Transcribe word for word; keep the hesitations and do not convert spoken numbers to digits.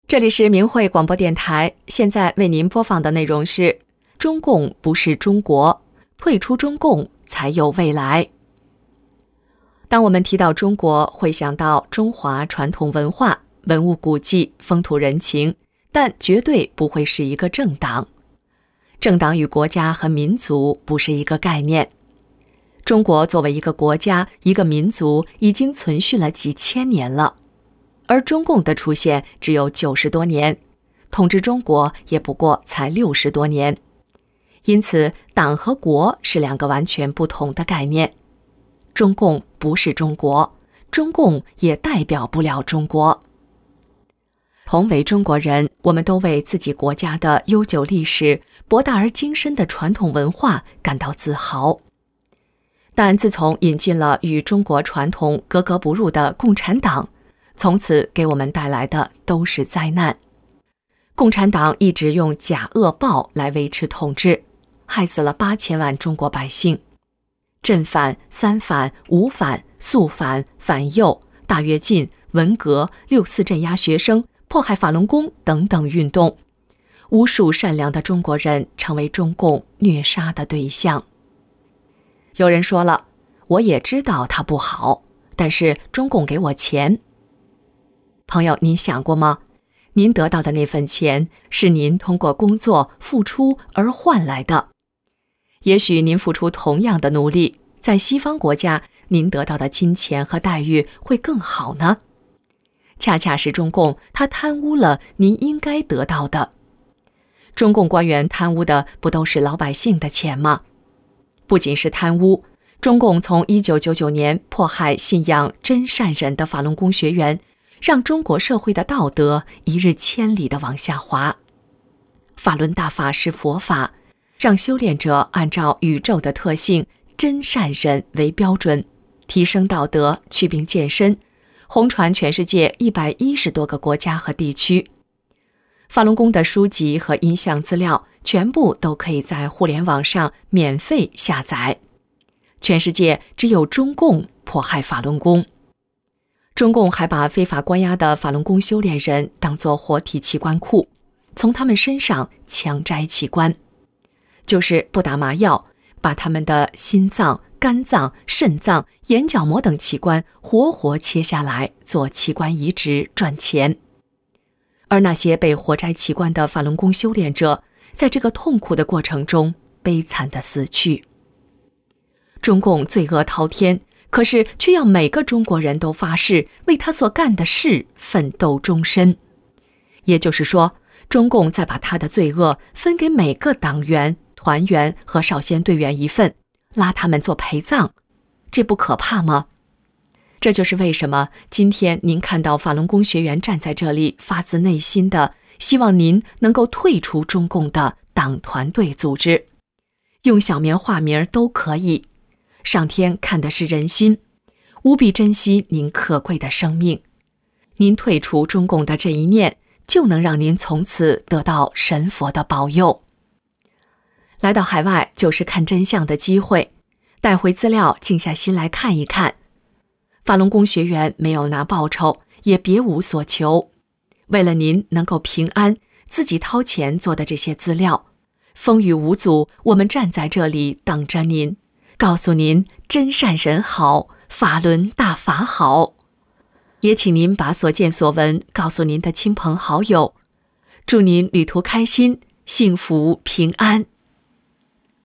这里是明慧广播电台，现在为您播放的内容是：中共不是中国，退出中共才有未来。当我们提到中国，会想到中华传统文化、文物古迹、风土人情，但绝对不会是一个政党。政党与国家和民族不是一个概念。中国作为一个国家、一个民族，已经存续了几千年了。而中共的出现只有九十多年，统治中国也不过才六十多年，因此党和国是两个完全不同的概念。中共不是中国，中共也代表不了中国。同为中国人，我们都为自己国家的悠久历史、博大而精深的传统文化感到自豪。但自从引进了与中国传统格格不入的共产党，从此给我们带来的都是灾难。共产党一直用假恶暴来维持统治，害死了八千万中国百姓。镇反、三反、五反、肃反、反右、大跃进、文革、六四镇压学生、迫害法轮功等等运动，无数善良的中国人成为中共虐杀的对象。有人说了，我也知道它不好，但是中共给我钱。朋友，您想过吗？您得到的那份钱是您通过工作付出而换来的。也许您付出同样的努力，在西方国家您得到的金钱和待遇会更好呢。恰恰是中共，他贪污了您应该得到的。中共官员贪污的不都是老百姓的钱吗？不仅是贪污，中共从一九九九年迫害信仰真善忍的法轮功学员，让中国社会的道德一日千里地往下滑。法轮大法是佛法，让修炼者按照宇宙的特性真善忍为标准，提升道德，祛病健身，红传全世界一百一十多个国家和地区。法轮功的书籍和音像资料全部都可以在互联网上免费下载。全世界只有中共迫害法轮功。中共还把非法关押的法轮功修炼人当作活体器官库，从他们身上强摘器官，就是不打麻药，把他们的心脏、肝脏、肾脏、眼角膜等器官活活切下来做器官移植赚钱。而那些被活摘器官的法轮功修炼者，在这个痛苦的过程中悲惨地死去。中共罪恶滔天，可是却要每个中国人都发誓为他所干的事奋斗终身。也就是说，中共再把他的罪恶分给每个党员、团员和少先队员一份，拉他们做陪葬，这不可怕吗？这就是为什么今天您看到法轮功学员站在这里，发自内心的希望您能够退出中共的党团队组织，用小名化名都可以。上天看的是人心，务必珍惜您可贵的生命。您退出中共的这一念，就能让您从此得到神佛的保佑。来到海外就是看真相的机会，带回资料，静下心来看一看。法轮功学员没有拿报酬，也别无所求，为了您能够平安，自己掏钱做的这些资料，风雨无阻，我们站在这里等着您，告诉您真善人好，法轮大法好。也请您把所见所闻告诉您的亲朋好友，祝您旅途开心，幸福平安。